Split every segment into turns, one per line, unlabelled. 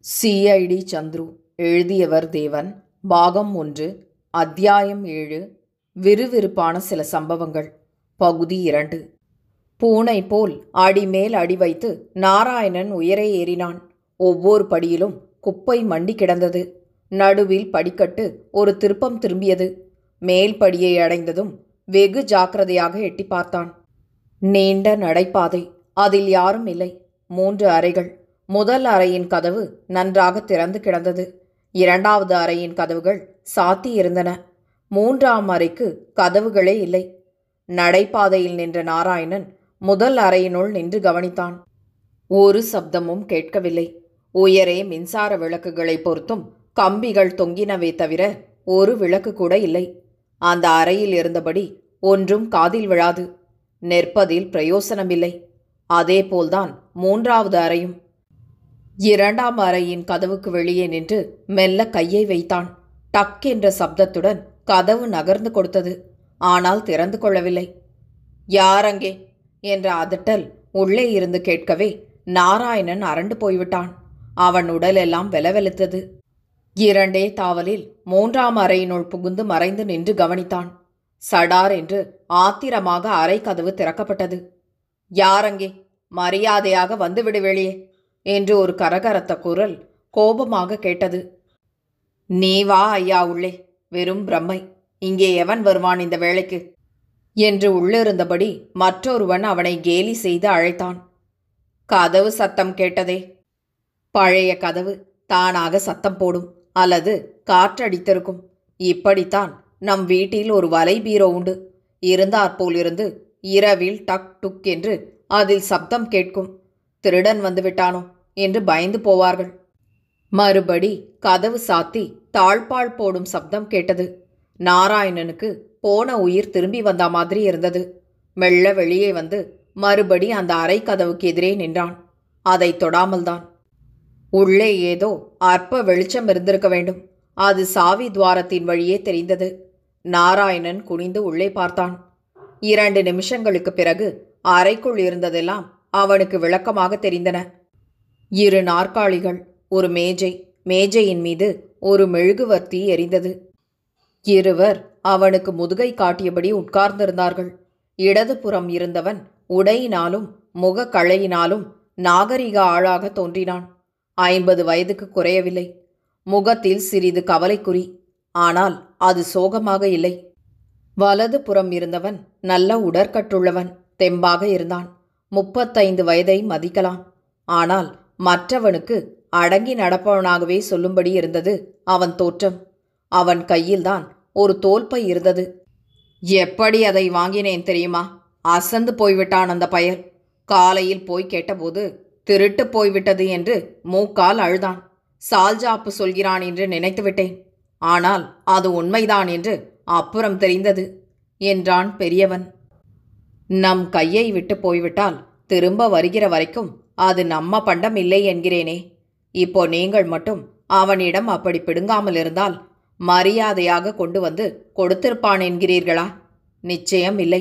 CID Chandru. எழுதியவர் தேவன். பாகம் 1, அத்தியாயம் 7. விறுவிறுப்பான சில சம்பவங்கள். பகுதி 2. பூனை போல் அடிமேல் அடி வைத்து நாராயணன் உயரே ஏறினான். ஒவ்வொரு படியிலும் குப்பை மண்டி கிடந்தது. நடுவில் படிக்கட்டு ஒரு திருப்பம் திரும்பியது. மேல் படியை அடைந்ததும் வெகு ஜாக்கிரதையாக எட்டி பார்த்தான். நீண்ட நடைபாதை. அதில் யாரும் இல்லை. 3 அறைகள். முதல் அறையின் கதவு நன்றாக திறந்து கிடந்தது. 2வது அறையின் கதவுகள் சாத்தி இருந்தன. 3ஆம் அறைக்கு கதவுகளே இல்லை. நடைபாதையில் நின்ற நாராயணன் முதல் அறையினுள் நின்று கவனித்தான். ஒரு சப்தமும் கேட்கவில்லை. உயரே மின்சார விளக்குகளை பொருத்தும் கம்பிகள் தொங்கினவே தவிர ஒரு விளக்கு கூட இல்லை. அந்த அறையில் இருந்தபடி ஒன்றும் காதில் விழாது. நிற்பதில் பிரயோசனமில்லை. அதேபோல்தான் 3வது அறையும். 2ஆம் அறையின் கதவுக்கு வெளியே நின்று மெல்ல கையை வைத்தான். டக் என்ற சப்தத்துடன் கதவு நகர்ந்து கொடுத்தது. ஆனால் திறந்து கொள்ளவில்லை. யாரங்கே என்ற அதட்டல் உள்ளே இருந்து கேட்கவே நாராயணன் அரண்டு போய்விட்டான். அவன் உடலெல்லாம் வெலவெலுத்தது. 2 தாவலில் 3ஆம் அறையினுள் புகுந்து மறைந்து நின்று கவனித்தான். சடார் என்று ஆத்திரமாக அறை கதவு திறக்கப்பட்டது. யாரங்கே? மரியாதையாக வந்துவிடு வெளியே என்று ஒரு கரகரத்த குரல் கோபமாக கேட்டது. நீ வா ஐயா உள்ளே. வெறும் பிரம்மை. இங்கே எவன் வருவான் இந்த வேளைக்கு என்று உள்ளிருந்தபடி மற்றொருவன் அவனை கேலி செய்து அழைத்தான். கதவு சத்தம் கேட்டதே. பழைய கதவு தானாக சத்தம் போடும் அல்லது காற்றடித்திருக்கும். இப்படித்தான் நம் வீட்டில் ஒரு வலை பீரோ உண்டு. இருந்தாற்போலிருந்து இரவில் டக் டுக் என்று அதில் சப்தம் கேட்கும். திருடன் வந்து விட்டானோ என்று பயந்து போவார்கள். மறுபடி கதவு சாத்தி தாழ்பாள் போடும் சப்தம் கேட்டது. நாராயணனுக்கு போன உயிர் திரும்பி வந்த மாதிரி இருந்தது. மெல்ல வெளியே வந்து மறுபடி அந்த அறை கதவுக்கு எதிரே நின்றான். அதை தொடாமல்தான். உள்ளே ஏதோ அற்ப வெளிச்சம் இருந்திருக்க வேண்டும். அது சாவி துவாரத்தின் வழியே தெரிந்தது. நாராயணன் குனிந்து உள்ளே பார்த்தான். 2 நிமிஷங்களுக்கு பிறகு அறைக்குள் இருந்ததெல்லாம் அவனுக்கு விளக்கமாக தெரிந்தன. 2 நாற்காலிகள், ஒரு மேஜை. மேஜையின் மீது ஒரு மெழுகுவர்த்தி எரிந்தது. இருவர் அவனுக்கு முதுகை காட்டியபடி உட்கார்ந்திருந்தார்கள். இடதுபுறம் இருந்தவன் உடையினாலும் முகக்களையினாலும் நாகரிக ஆளாக தோன்றினான். 50 வயதுக்கு குறையவில்லை. முகத்தில் சிறிது கவலைக்குறி. ஆனால் அது சோகமாக இல்லை. வலது புறம் இருந்தவன் நல்ல உடற்கட்டுள்ளவன். தெம்பாக இருந்தான். 35 வயதை மதிக்கலாம். ஆனால் மற்றவனுக்கு அடங்கி நடப்பவனாகவே சொல்லும்படி இருந்தது அவன் தோற்றம். அவன் கையில்தான் ஒரு தோல்பை இருந்தது. எப்படி அதை வாங்கினேன் தெரியுமா? அசந்து போய்விட்டான் அந்த பயல். காலையில் போய் கேட்டபோது திருட்டு போய்விட்டது என்று மூக்கால் அழுதான். சால்ஜாப்பு சொல்கிறான் என்று நினைத்துவிட்டேன். ஆனால் அது உண்மைதான் என்று அப்புறம் தெரிந்தது என்றான் பெரியவன். நம் கையை விட்டு போய்விட்டால் திரும்ப வருகிற வரைக்கும் அது நம்ம பண்டம் இல்லை என்கிறேனே. இப்போ நீங்கள் மட்டும் அவனிடம் அப்படி பிடுங்காமல் இருந்தால் மரியாதையாக கொண்டு வந்து கொடுத்திருப்பான் என்கிறீர்களா? நிச்சயம் இல்லை.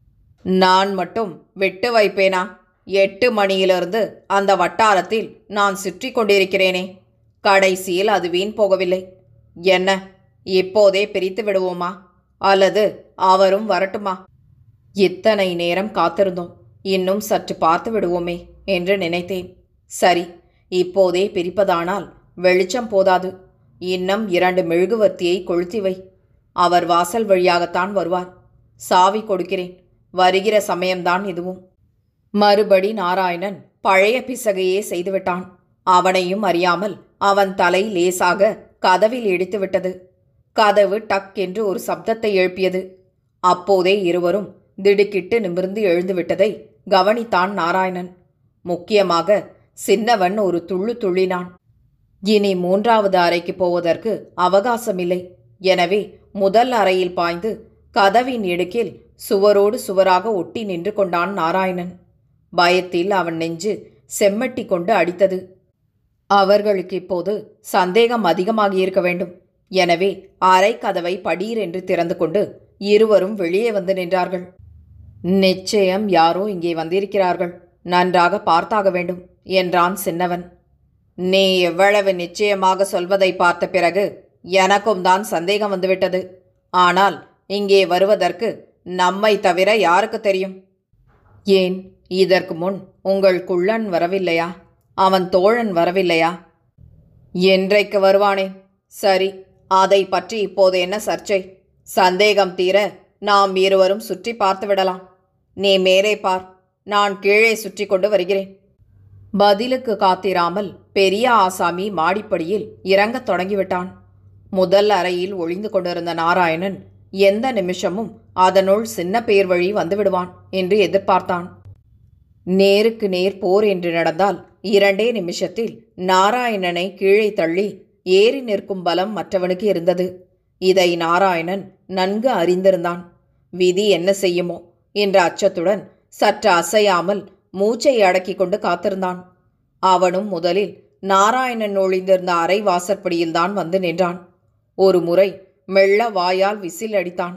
நான் மட்டும் விட்டு வைப்பேனா? 8 மணியிலிருந்து அந்த வட்டாரத்தில் நான் சுற்றி கொண்டிருக்கிறேனே. கடைசியில் அது வீண் போகவில்லை. என்ன, இப்போதே பிரித்து விடுவோமா? அல்லது அவரும் வரட்டுமா? இத்தனை நேரம் காத்திருந்தோம். இன்னும் சற்று பார்த்து விடுவோமே என்று நினைத்தேன். சரி, இப்போதே பிரிப்பதானால் வெளிச்சம் போதாது. இன்னும் 2 மெழுகுவர்த்தியை கொளுத்தி வை. அவர் வாசல் வழியாகத்தான் வருவார். சாவி கொடுக்கிறேன். வருகிற சமயம்தான் இதுவும். மறுபடி நாராயணன் பழைய பிசகையே செய்துவிட்டான். அவனையும் அறியாமல் அவன் தலை லேசாக கதவில் இடித்துவிட்டது. கதவு டக் என்று ஒரு சப்தத்தை எழுப்பியது. அப்போதே இருவரும் திடுக்கிட்டு நிமிர்ந்து எழுந்துவிட்டதை கவனித்தான் நாராயணன். முக்கியமாக சின்னவன் ஒரு துள்ளு துள்ளினான். இனி 3வது அறைக்கு போவதற்கு அவகாசமில்லை. எனவே முதல் அறையில் பாய்ந்து கதவின் இடுக்கில் சுவரோடு சுவராக ஒட்டி நின்று கொண்டான் நாராயணன். பயத்தில் அவன் நெஞ்சு செம்மட்டி கொண்டு அடித்தது. அவர்களுக்கு இப்போது சந்தேகம் அதிகமாகியிருக்க வேண்டும். எனவே அறை கதவை படீர் என்று திறந்து கொண்டு இருவரும் வெளியே வந்து நின்றார்கள். நிச்சயம் யாரோ இங்கே வந்திருக்கிறார்கள். நன்றாக பார்த்தாக வேண்டும் என்றான் சின்னவன். நீ எவ்வளவு நிச்சயமாக சொல்வதை பார்த்த பிறகு எனக்கும் தான் சந்தேகம் வந்துவிட்டது. ஆனால் இங்கே வருவதற்கு நம்மை தவிர யாருக்கு தெரியும்? ஏன், இதற்கு முன் உங்கள் குள்ளன் வரவில்லையா? அவன் தோழன் வரவில்லையா? என்றைக்கு வருவானேன்? சரி, அதை பற்றி இப்போது என்ன சர்ச்சை? சந்தேகம் தீர நாம் இருவரும் சுற்றி பார்த்து விடலாம். நீ மேலே பார், நான் கீழே சுற்றி கொண்டு வருகிறேன். பதிலுக்கு காத்திராமல் பெரிய ஆசாமி மாடிப்படியில் இறங்கத் தொடங்கிவிட்டான். முதல் அறையில் ஒளிந்து கொண்டிருந்த நாராயணன் எந்த நிமிஷமும் அதனுள் சின்ன பேர் வழி வந்துவிடுவான் என்று எதிர்பார்த்தான். நேருக்கு நேர் போர் என்று நடந்தால் 2 நிமிஷத்தில் நாராயணனை கீழே தள்ளி ஏறி நிற்கும் பலம் மற்றவனுக்கு இருந்தது. இதை நாராயணன் நன்கு அறிந்திருந்தான். விதி என்ன செய்யுமோ என்ற அச்சத்துடன் சற்று அசையாமல் மூச்சை அடக்கிக் கொண்டு காத்திருந்தான். அவனும் முதலில் நாராயணன் ஒளிந்திருந்த அறை வாசற்படியில்தான் வந்து நின்றான். ஒரு முறை மெல்ல வாயால் விசில் அடித்தான்.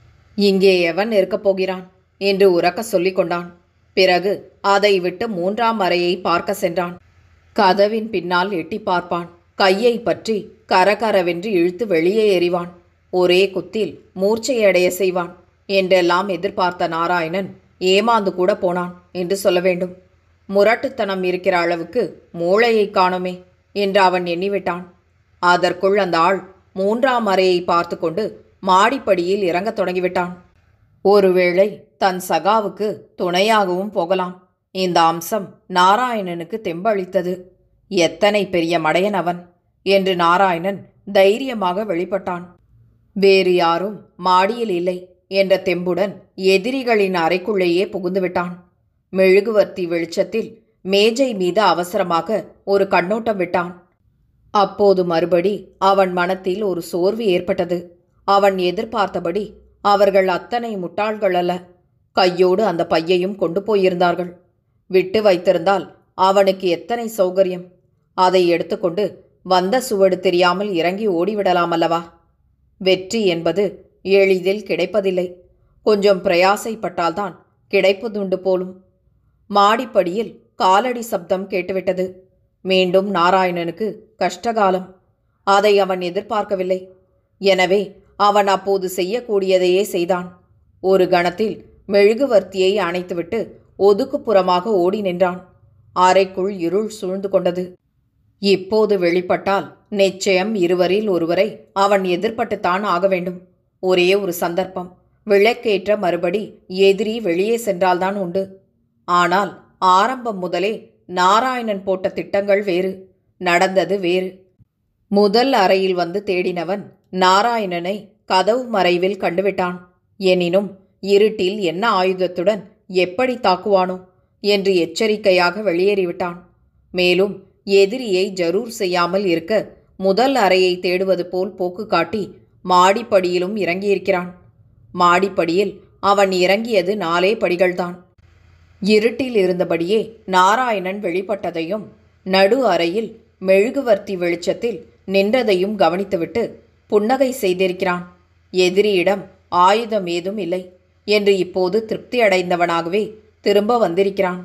இங்கே எவன் இருக்கப் போகிறான் என்று உரக்க சொல்லிக் கொண்டான். பிறகு அதை விட்டு 3ஆம் அறையை பார்க்க சென்றான். கதவின் பின்னால் எட்டி பார்ப்பான். கையை பற்றி கரகரவென்று இழுத்து வெளியே எறிவான். ஒரே குத்தில் மூர்ச்சையடைய செய்வான் என்றெல்லாம் எதிர்பார்த்த நாராயணன் ஏமாந்து கூட போனான் என்று சொல்ல வேண்டும். முரட்டுத்தனம் இருக்கிற அளவுக்கு மூளையை காணுமே என்று அவன் எண்ணிவிட்டான். அதற்குள் அந்த ஆள் 3ஆம் அறையை பார்த்து கொண்டு மாடிப்படியில் இறங்கத் தொடங்கிவிட்டான். ஒருவேளை தன் சகாவுக்கு துணையாகவும் போகலாம். இந்த அம்சம் நாராயணனுக்கு தெம்பளித்தது. எத்தனை பெரிய மடையன் அவன் என்று நாராயணன் தைரியமாக வெளிப்பட்டான். வேறு யாரும் மாடியில் இல்லை என்ற தெம்புடன் எதிரிகளின் அறைக்குள்ளேயே புகுந்துவிட்டான். மெழுகுவர்த்தி வெளிச்சத்தில் மேஜை மீது அவசரமாக ஒரு கண்ணோட்டம் விட்டான். அப்போது மறுபடி அவன் மனத்தில் ஒரு சோர்வு ஏற்பட்டது. அவன் எதிர்பார்த்தபடி அவர்கள் அத்தனை முட்டாள்கள் அல்ல. கையோடு அந்த பையையும் கொண்டு போயிருந்தார்கள். விட்டு வைத்திருந்தால் அவனுக்கு எத்தனை சௌகரியம்! அதை எடுத்துக்கொண்டு வந்த சுவடு தெரியாமல் இறங்கி ஓடிவிடலாம் அல்லவா? வெற்றி என்பது எளிதில் கிடைப்பதில்லை. கொஞ்சம் பிரயாசைப்பட்டால்தான் கிடைப்பதுண்டு போலும். மாடிப்படியில் காலடி சப்தம் கேட்டுவிட்டது. மீண்டும் நாராயணனுக்கு கஷ்டகாலம். அதை அவன் எதிர்பார்க்கவில்லை. எனவே அவன் அப்போது செய்யக்கூடியதையே செய்தான். ஒரு கணத்தில் மெழுகுவர்த்தியை அணைத்துவிட்டு ஒதுக்குப்புறமாக ஓடி நின்றான். அறைக்குள் இருள் சூழ்ந்து கொண்டது. இப்போது வெளிப்பட்டால் நிச்சயம் இருவரில் ஒருவரை அவன் எதிர்பட்டுத்தான் ஆக வேண்டும். ஒரே ஒரு சந்தர்ப்பம். விளக்கேற்ற மறுபடி எதிரி வெளியே சென்றால்தான் உண்டு. ஆனால் ஆரம்பம் முதலே நாராயணன் போட்ட திட்டங்கள் வேறு, நடந்தது வேறு. முதல் அறையில் வந்து தேடினவன் நாராயணனை கதவு மறைவில் கண்டுவிட்டான். எனினும் இருட்டில் என்ன ஆயுதத்துடன் எப்படி தாக்குவானோ என்று எச்சரிக்கையாக வெளியேறிவிட்டான். மேலும் எதிரியை ஜரூர் செய்யாமல் இருக்க முதல் அறையை தேடுவது போல் போக்கு காட்டி மாடிப்படியிலும் இறங்கியிருக்கிறான். மாடிப்படியில் அவன் இறங்கியது 4 படிகள்தான். இருட்டில் இருந்தபடியே நாராயணன் வெளிப்பட்டதையும் நடு அறையில் மெழுகுவர்த்தி வெளிச்சத்தில் நின்றதையும் கவனித்துவிட்டு புன்னகை செய்திருக்கிறான். எதிரியிடம் ஆயுதம் ஏதும் இல்லை என்று இப்போது திருப்தி அடைந்தவனாகவே திரும்ப வந்திருக்கிறான்.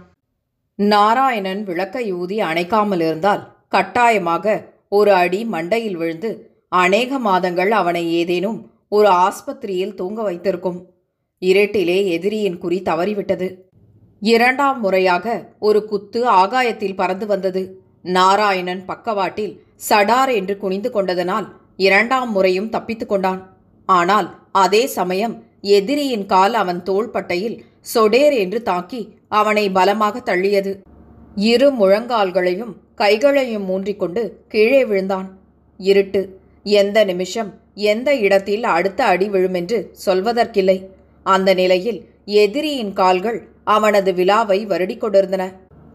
நாராயணன் விளக்கை ஊதி அணைக்காமல் இருந்தால் கட்டாயமாக ஒரு அடி மண்டையில் விழுந்து அநேக மாதங்கள் அவனை ஏதேனும் ஒரு ஆஸ்பத்திரியில் தூங்க வைத்திருக்கும். இருட்டிலே எதிரியின் குறி தவறிவிட்டது. 2ஆம் முறையாக ஒரு குத்து ஆகாயத்தில் பறந்து வந்தது. நாராயணன் பக்கவாட்டில் சடார் என்று குனிந்து கொண்டதனால் 2ஆம் முறையும் தப்பித்து கொண்டான். ஆனால் அதே சமயம் எதிரியின் கால் அவன் தோள்பட்டையில் சொடேர் என்று தாக்கி அவனை பலமாக தள்ளியது. 2 முழங்கால்களையும் கைகளையும் ஊன்றிக்கொண்டு கீழே விழுந்தான். இருட்டு. எந்த நிமிஷம் எந்த இடத்தில் அடுத்த அடி விழுமென்று சொல்வதற்கில்லை. அந்த நிலையில் எதிரியின் கால்கள் அவனது விலாவை வருடி கொண்டிருந்தன.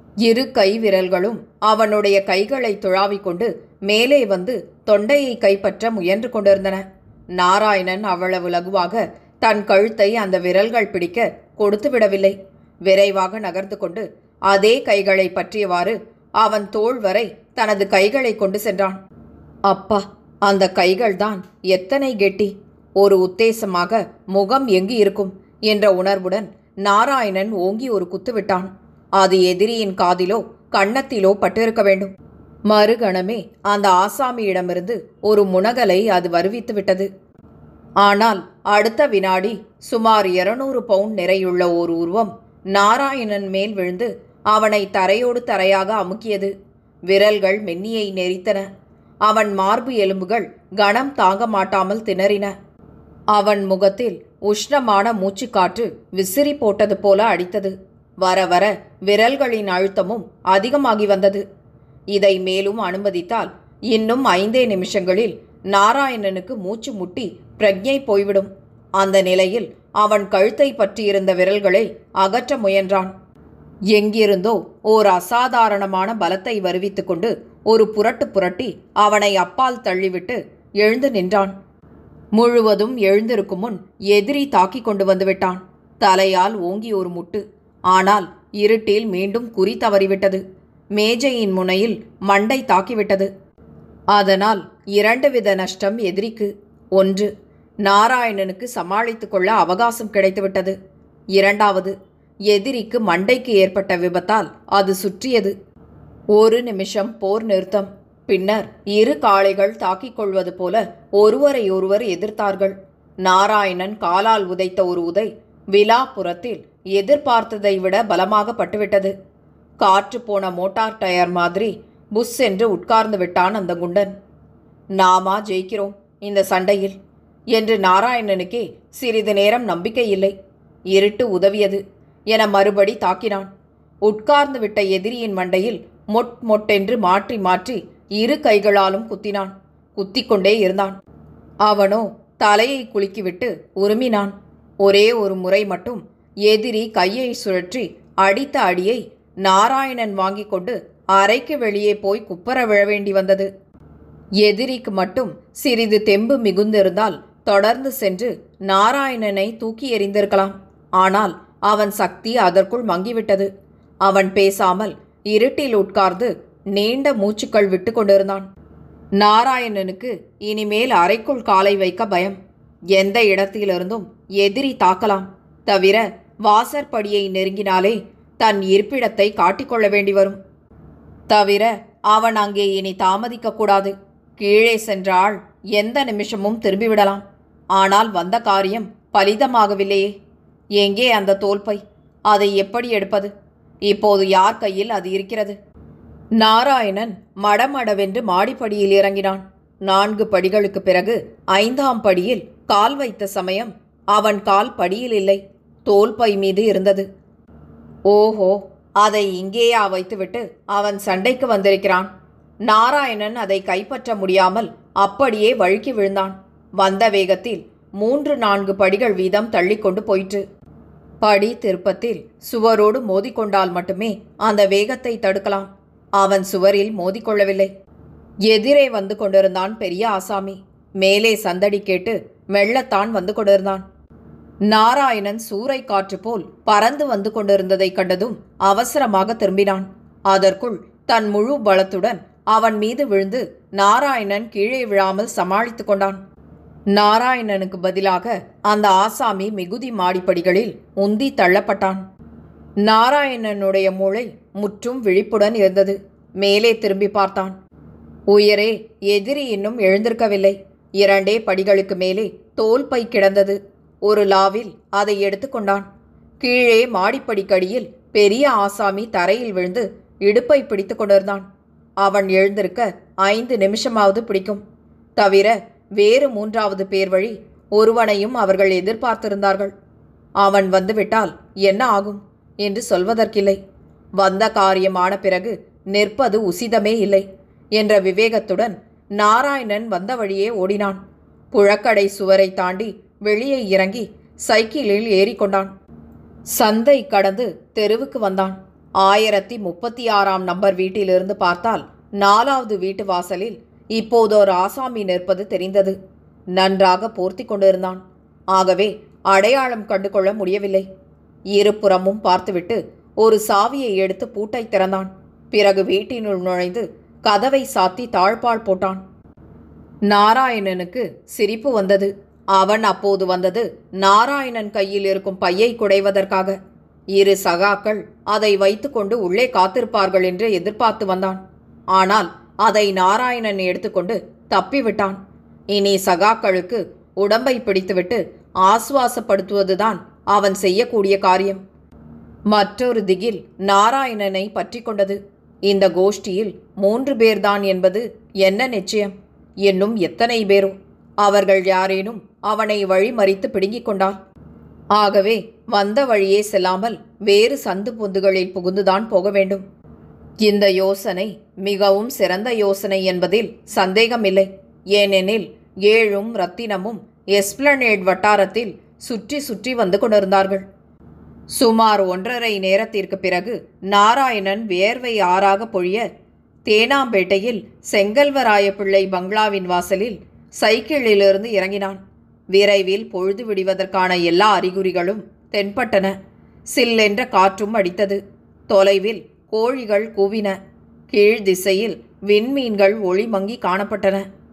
2 கை விரல்களும் அவனுடைய கைகளை துழாவிக்கொண்டு மேலே வந்து தொண்டையை கைப்பற்ற முயன்று கொண்டிருந்தன. நாராயணன் அவ்வளவு லகுவாக தன் கழுத்தை அந்த விரல்கள் பிடிக்க கொடுத்து விடவில்லை. விரைவாக நகர்ந்து கொண்டு அதே கைகளை பற்றியவாறு அவன் தோள் வரை தனது கைகளை கொண்டு சென்றான். அப்பா, அந்த கைகள்தான் எத்தனை கெட்டி! ஒரு உத்தேசமாக முகம் எங்கு இருக்கும் என்ற உணர்வுடன் நாராயணன் ஓங்கி ஒரு குத்து விட்டான். அது எதிரியின் காதிலோ கன்னத்திலோ பட்டிருக்க வேண்டும். மறுகணமே அந்த ஆசாமியிடமிருந்து ஒரு முனகலை அது வருவித்து விட்டது. ஆனால் அடுத்த வினாடி சுமார் 200 பவுண்ட் நிறையுள்ள ஓர் உருவம் நாராயணன் மேல் விழுந்து அவனை தரையோடு தரையாக அமுக்கியது. விரல்கள் மென்னியை நெரித்தன. அவன் மார்பு எலும்புகள் கனம் தாங்க மாட்டாமல் திணறின. அவன் முகத்தில் உஷ்ணமான மூச்சுக்காற்று விசிறி போட்டது போல அடித்தது. வர வர விரல்களின் அழுத்தமும் அதிகமாகி வந்தது. இதை மேலும் அனுமதித்தால் இன்னும் 5 நிமிஷங்களில் நாராயணனுக்கு மூச்சு முட்டி பிரக்ஞை போய்விடும். அந்த நிலையில் அவன் கழுத்தை பற்றியிருந்த விரல்களை அகற்ற முயன்றான். எங்கிருந்தோ ஓர் அசாதாரணமான பலத்தை வருவித்து கொண்டு ஒரு புரட்டு புரட்டி அவனை அப்பால் தள்ளிவிட்டு எழுந்து நின்றான். முழுவதும் எழுந்திருக்கும் முன் எதிரி தாக்கி கொண்டு வந்து விட்டான். தலையால் ஓங்கி ஒரு முட்டு. ஆனால் இருட்டில் மீண்டும் குறி தவறிவிட்டது. மேஜையின் முனையில் மண்டை தாக்கிவிட்டது. அதனால் 2 வித நஷ்டம் எதிரிக்கு. 1, நாராயணனுக்கு சமாளித்து கொள்ள அவகாசம் கிடைத்துவிட்டது. 2வது, எதிரிக்கு மண்டைக்கு ஏற்பட்ட விபத்தால் அது சுற்றியது. 1 நிமிஷம் போர் நிறுத்தம். பின்னர் 2 காளைகள் தாக்கிக் கொள்வது போல ஒருவரை ஒருவர் எதிர்த்தார்கள். நாராயணன் காலால் உதைத்த ஒரு உதை விலாப்புறத்தில் எதிர்பார்த்ததை விட பலமாக பட்டுவிட்டது. காற்று போன மோட்டார் டயர் மாதிரி புஷ் என்று உட்கார்ந்து விட்டான் அந்த குண்டன். நாமா ஜெயிக்கிறோம் இந்த சண்டையில் என்று நாராயணனுக்கே சிறிது நேரம் நம்பிக்கை இல்லை. இருட்டு உதவியது என மறுபடி தாக்கினான். உட்கார்ந்து விட்ட எதிரியின் மண்டையில் மொட் மொட்டென்று மாற்றி மாற்றி 2 கைகளாலும் குத்தினான். குத்திக்கொண்டே இருந்தான். அவனோ தலையை குலுக்கிவிட்டு உருமினான். ஒரே ஒரு முறை மட்டும் எதிரி கையை சுழற்றி அடித்த அடியை நாராயணன் வாங்கி கொண்டு அறைக்கு வெளியே போய் குப்பர விழ வேண்டி வந்தது. எதிரிக்கு மட்டும் சிறிது தெம்பு மிகுந்திருந்தால் தொடர்ந்து சென்று நாராயணனை தூக்கி எறிந்திருக்கலாம். ஆனால் அவன் சக்தி அதற்குள் மங்கிவிட்டது. அவன் பேசாமல் இருட்டில் உட்கார்ந்து நீண்ட மூச்சுக்கள் விட்டு கொண்டிருந்தான். நாராயணனுக்கு இனிமேல் அறைக்குள் காலை வைக்க பயம். எந்த இடத்திலிருந்தும் எதிரி தாக்கலாம். தவிர வாசற்படியை நெருங்கினாலே தன் இருப்பிடத்தை காட்டிக்கொள்ள வேண்டி வரும். தவிர அவன் அங்கே இனி தாமதிக்கக்கூடாது. கீழே சென்றால் எந்த நிமிஷமும் திரும்பிவிடலாம். ஆனால் வந்த காரியம் பலிதமாகவில்லையே. எங்கே அந்த தோல்பை? அதை எப்படி எடுப்பது? இப்போது யார் கையில் அது இருக்கிறது? நாராயணன் மடமடவென்று மாடிப்படியில் இறங்கினான். 4 படிகளுக்கு பிறகு 5ஆம் படியில் கால் வைத்த சமயம் அவன் கால் படியில் இல்லை, தோல்பை மீது இருந்தது. ஓஹோ, அதை இங்கேயா வைத்துவிட்டு அவன் சண்டைக்கு வந்திருக்கிறான். நாராயணன் அதை கைப்பற்ற முடியாமல் அப்படியே வழுக்கி விழுந்தான். வந்த வேகத்தில் 3-4 படிகள் வீதம் தள்ளிக்கொண்டு போயிற்று. படி திருப்பத்தில் சுவரோடு மோதிக்கொண்டால் மட்டுமே அந்த வேகத்தை தடுக்கலாம். அவன் சுவரில் மோதிக்கொள்ளவில்லை. எதிரே வந்து கொண்டிருந்தான் பெரிய ஆசாமி. மேலே சந்தடி கேட்டு மெல்லத்தான் வந்து கொண்டிருந்தான். நாராயணன் சூறை காற்று போல் பறந்து வந்து கொண்டிருந்ததை கண்டதும் அவசரமாக திரும்பினான். அதற்குள் தன் முழு பலத்துடன் அவன் மீது விழுந்து நாராயணன் கீழே விழாமல் சமாளித்து கொண்டான். நாராயணனுக்கு பதிலாக அந்த ஆசாமி மிகுதி மாடிப்படிகளில் உந்தி தள்ளப்பட்டான். நாராயணனுடைய மூளை முற்றும் விழிப்புடன் இருந்தது. மேலே திரும்பி பார்த்தான். உயரே எதிரி இன்னும் எழுந்திருக்கவில்லை. 2 படிகளுக்கு மேலே தோல்பை கிடந்தது. ஒரு லாவில் அதை எடுத்துக்கொண்டான். கீழே மாடிப்படிக்கடியில் பெரிய ஆசாமி தரையில் விழுந்து இடுப்பை பிடித்து கொண்டிருந்தான். அவன் எழுந்திருக்க 5 நிமிஷமாவது பிடிக்கும். தவிர வேறு 3வது பேர் வழி ஒருவனையும் அவர்கள் எதிர்பார்த்திருந்தார்கள். அவன் வந்துவிட்டால் என்ன ஆகும் என்று சொல்வதற்கில்லை. வந்த காரியமான பிறகு நிற்பது உசிதமே இல்லை என்ற விவேகத்துடன் நாராயணன் வந்த வழியே ஓடினான். புழக்கடை சுவரை தாண்டி வெளியே இறங்கி சைக்கிளில் ஏறிக்கொண்டான். சந்தை கடந்து தெருவுக்கு வந்தான். 1036ஆம் நம்பர் வீட்டிலிருந்து பார்த்தால் 4வது வீட்டு வாசலில் இப்போது ஒரு ஆசாமி நிற்பது தெரிந்தது. நன்றாக போர்த்தி கொண்டிருந்தான். ஆகவே அடையாளம் கண்டு கொள்ள முடியவில்லை. இருபுறமும் பார்த்துவிட்டு ஒரு சாவியை எடுத்து பூட்டை திறந்தான். பிறகு வீட்டினுள் நுழைந்து கதவை சாத்தி தாழ்பால் போட்டான். நாராயணனுக்கு சிரிப்பு வந்தது. அவன் அப்போது வந்தது நாராயணன் கையில் இருக்கும் பையை குடைவதற்காக. 2 சகாக்கள் அதை வைத்துக்கொண்டு உள்ளே காத்திருப்பார்கள் என்று எதிர்பார்த்து வந்தான். ஆனால் அதை நாராயணன் எடுத்துக்கொண்டு தப்பிவிட்டான். இனி சகாக்களுக்கு உடம்பை பிடித்துவிட்டு ஆசுவாசப்படுத்துவதுதான் அவன் செய்யக்கூடிய காரியம். மற்றொரு திகில் நாராயணனை பற்றி கொண்டது. இந்த கோஷ்டியில் 3 பேர்தான் என்பது என்ன நிச்சயம்? இன்னும் எத்தனை பேரோ? அவர்கள் யாரேனும் அவனை வழிமறித்து பிடுங்கிக் கொண்டார். ஆகவே வந்த வழியே செல்லாமல் வேறு சந்து பொந்துகளில் புகுந்துதான் போக வேண்டும். இந்த யோசனை மிகவும் சிறந்த யோசனை என்பதில் சந்தேகமில்லை. ஏனெனில் 7ம் ரத்தினமும் எஸ்பிளனேட் வட்டாரத்தில் சுற்றி சுற்றி வந்து கொண்டிருந்தார்கள். சுமார் 1.5 நேரத்திற்கு பிறகு நாராயணன் வியர்வை ஆறாக பொழிய தேனாம்பேட்டையில் செங்கல்வராய பிள்ளை பங்களாவின் வாசலில் சைக்கிளிலிருந்து இறங்கினான். விரைவில் பொழுது விடுவதற்கான எல்லா அறிகுறிகளும் தென்பட்டன. சில்லென்ற காற்றும் அடித்தது. தொலைவில் கோழிகள் கூவின. கீழ் திசையில் விண்மீன்கள் ஒளி மங்கி காணப்பட்டன.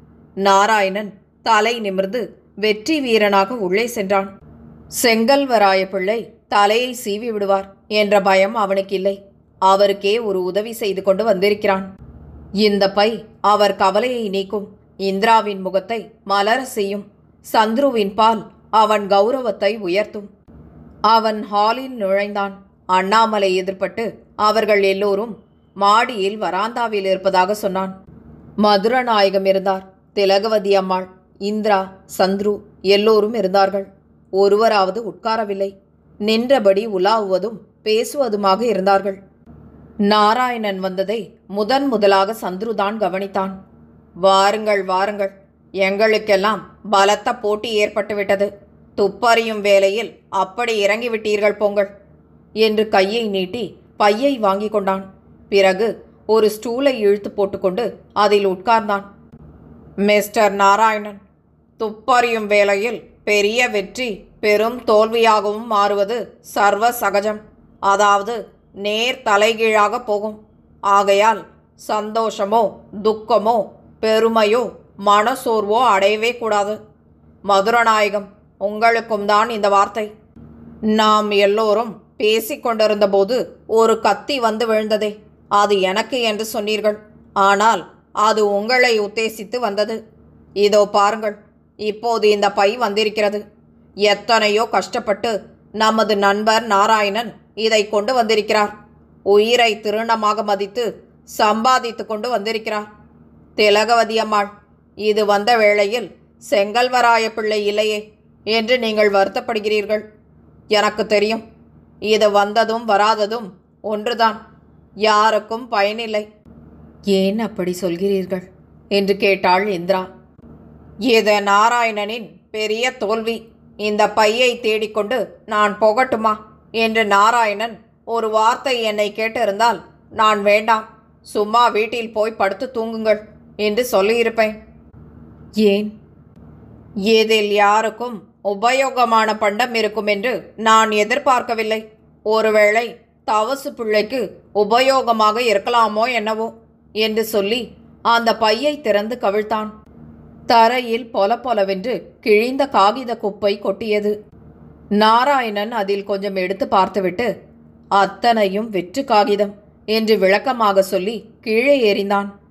நாராயணன் தலை நிமிர்ந்து வெற்றி வீரனாக உள்ளே சென்றான். செங்கல்வராய பிள்ளை தலையை சீவி விடுவார் என்ற பயம் அவனுக்கில்லை. அவருக்கே ஒரு உதவி செய்து கொண்டு வந்திருக்கிறான். இந்த பை அவர் கவலையை நீக்கும். இந்திராவின் முகத்தை மலர செய்யும். சந்துருவின் பால் அவன் கௌரவத்தை உயர்த்தும். அவன் ஹாலில் நுழைந்தான். அண்ணாமலை எதிர்பட்டு அவர்கள் எல்லோரும் மாடியில் வராந்தாவில் இருப்பதாக சொன்னான். மதுரநாயகம் இருந்தார். திலகவதி அம்மாள், இந்திரா, சந்துரு எல்லோரும் இருந்தார்கள். ஒருவராவது உட்காரவில்லை. நின்றபடி உலாவுவதும் பேசுவதுமாக இருந்தார்கள். நாராயணன் வந்ததை முதலாக சந்துருதான் கவனித்தான். வாருங்கள் வாருங்கள், எங்களுக்கெல்லாம் பலத்த போட்டி ஏற்பட்டுவிட்டது. துப்பறியும் வேளையில் அப்படி இறங்கிவிட்டீர்கள் போங்கள் என்று கையை நீட்டி பையை வாங்கி கொண்டான். பிறகு ஒரு ஸ்டூலை இழுத்து போட்டுக்கொண்டு அதில் உட்கார்ந்தான். மிஸ்டர் நாராயணன், துப்பறியும் வேளையில் பெரிய வெற்றி பெரும் தோல்வியாகவும் மாறுவது சர்வ சகஜம். அதாவது நேர் தலைகீழாக போகும். ஆகையால் சந்தோஷமோ துக்கமோ பெருமையோ மனசோர்வோ அடையவே கூடாது. மதுரநாயகம், உங்களுக்கும் தான் இந்த வார்த்தை. நாம் எல்லோரும் பேசிக்கொண்டிருந்த போது ஒரு கத்தி வந்து விழுந்ததே, அது எனக்கு என்று சொன்னீர்கள். ஆனால் அது உங்களை உத்தேசித்து வந்தது. இதோ பாருங்கள், இப்போது இந்த பை வந்திருக்கிறது. எத்தனையோ கஷ்டப்பட்டு நமது நண்பர் நாராயணன் இதை கொண்டு வந்திருக்கிறார். உயிரை திருணமாக மதித்து சம்பாதித்து கொண்டு வந்திருக்கிறார். திலகவதி அம்மாள், இது வந்த வேளையில் செங்கல்வராய பிள்ளை இல்லையே என்று நீங்கள் வருத்தப்படுகிறீர்கள். எனக்கு தெரியும். இது வந்ததும் வராததும் ஒன்றுதான். யாருக்கும் பயனில்லை. ஏன் அப்படி சொல்கிறீர்கள் என்று கேட்டாள் இந்திரா. இது நாராயணனின் பெரிய தோல்வி. இந்த பையை தேடிக்கொண்டு நான் போகட்டுமா என்று நாராயணன் ஒரு வார்த்தை என்னை கேட்டிருந்தால் நான் வேண்டாம், சும்மா வீட்டில் போய் படுத்து தூங்குங்கள் என்று சொல்லியிருப்பேன். ஏன்? இதில் யாருக்கும் உபயோகமான பண்டம் இருக்கும் என்று நான் எதிர்பார்க்கவில்லை. ஒருவேளை தவசு பிள்ளைக்கு உபயோகமாக இருக்கலாமோ என்னவோ என்று சொல்லி அந்த பையை திறந்து கவிழ்த்தான். தரையில் பொலவென்று கிழிந்த காகித குப்பை கொட்டியது. நாராயணன் அதில் கொஞ்சம் எடுத்து பார்த்துவிட்டு, அத்தனையும் வெற்று காகிதம் என்று விளக்கமாக சொல்லி கீழே எறிந்தான்.